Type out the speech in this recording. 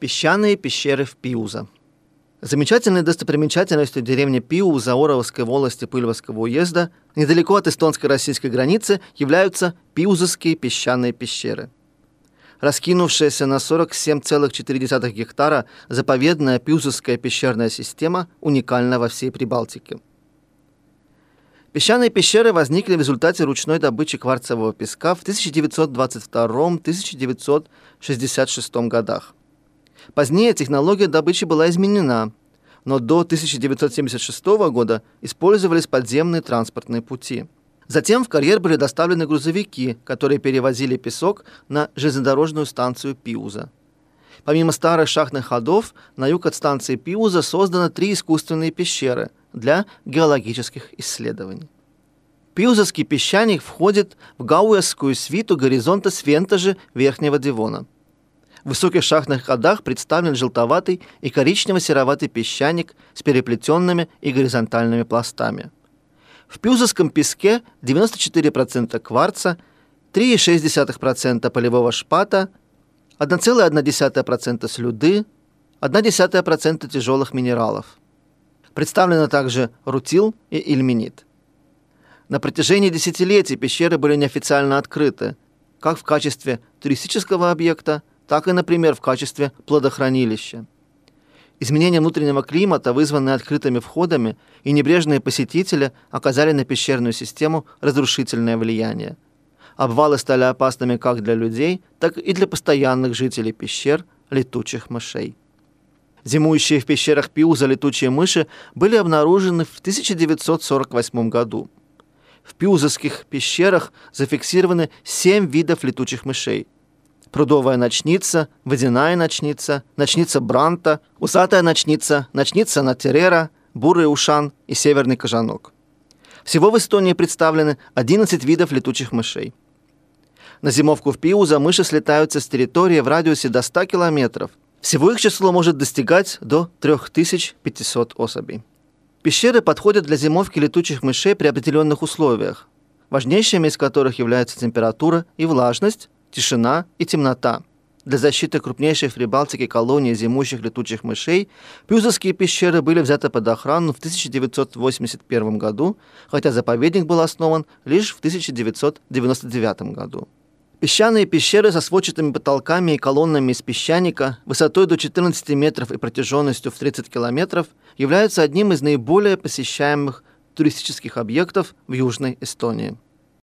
Песчаные пещеры в Пиуза. Замечательной достопримечательностью деревни Пиуза Оровской волости Пыльвовского уезда недалеко от эстонско-российской границы являются Пиузовские песчаные пещеры. Раскинувшаяся на 47,4 гектара заповедная Пиузовская пещерная система уникальна во всей Прибалтике. Песчаные пещеры возникли в результате ручной добычи кварцевого песка в 1922-1966 годах. Позднее технология добычи была изменена, но до 1976 года использовались подземные транспортные пути. Затем в карьер были доставлены грузовики, которые перевозили песок на железнодорожную станцию Пиуза. Помимо старых шахтных ходов, на юг от станции Пиуза создано 3 искусственные пещеры для геологических исследований. Пиузовский песчаник входит в гауэсскую свиту горизонта Свентажи Верхнего Девона. В высоких шахтных ходах представлен желтоватый и коричнево-сероватый песчаник с переплетенными и горизонтальными пластами. В пиузовском песке 94% кварца, 3,6% полевого шпата, 1,1% слюды, 0,1% тяжелых минералов. Представлены также рутил и ильменит. На протяжении десятилетий пещеры были неофициально открыты, как в качестве туристического объекта, так и, например, в качестве плодохранилища. Изменения внутреннего климата, вызванные открытыми входами, и небрежные посетители оказали на пещерную систему разрушительное влияние. Обвалы стали опасными как для людей, так и для постоянных жителей пещер летучих мышей. Зимующие в пещерах Пиуза летучие мыши были обнаружены в 1948 году. В пиузовских пещерах зафиксированы 7 видов летучих мышей: прудовая ночница, водяная ночница, ночница Бранта, усатая ночница, ночница Натерера, бурый ушан и северный кожанок. Всего в Эстонии представлены 11 видов летучих мышей. На зимовку в Пиуза мыши слетаются с территории в радиусе до 100 километров. Всего их число может достигать до 3500 особей. Пещеры подходят для зимовки летучих мышей при определенных условиях, важнейшими из которых являются температура и влажность, тишина и темнота. Для защиты крупнейшей в Прибалтике колонии зимующих летучих мышей пиузовские пещеры были взяты под охрану в 1981 году, хотя заповедник был основан лишь в 1999 году. Песчаные пещеры со сводчатыми потолками и колоннами из песчаника высотой до 14 метров и протяженностью в 30 километров являются одним из наиболее посещаемых туристических объектов в Южной Эстонии.